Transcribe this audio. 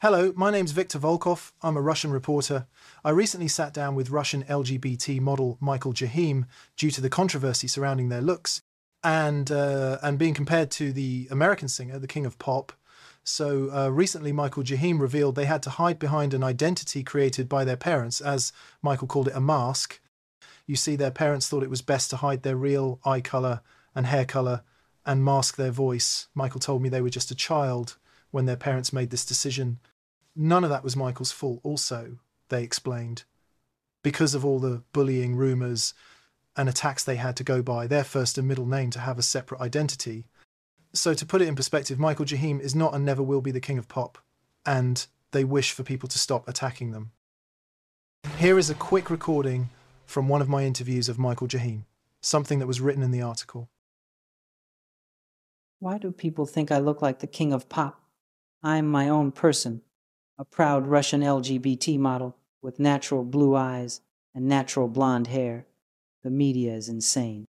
Hello, my name's Viktor Volkov. I'm a Russian reporter. I recently sat down with Russian LGBT model Michael Jahim due to the controversy surrounding their looks and being compared to the American singer, the King of Pop. So recently, Michael Jahim revealed they had to hide behind an identity created by their parents, as Michael called it, a mask. You see, their parents thought it was best to hide their real eye colour and hair colour and mask their voice. Michael told me they were just a child when their parents made this decision. None of that was Michael's fault, also, they explained. Because of all the bullying, rumours, and attacks they had to go by, their first and middle name to have a separate identity. So to put it in perspective, Michael Jahim is not and never will be the King of Pop, and they wish for people to stop attacking them. Here is a quick recording from one of my interviews of Michael Jahim, something that was written in the article. Why do people think I look like the King of Pop? I'm my own person, a proud Russian LGBT model with natural blue eyes and natural blonde hair. The media is insane.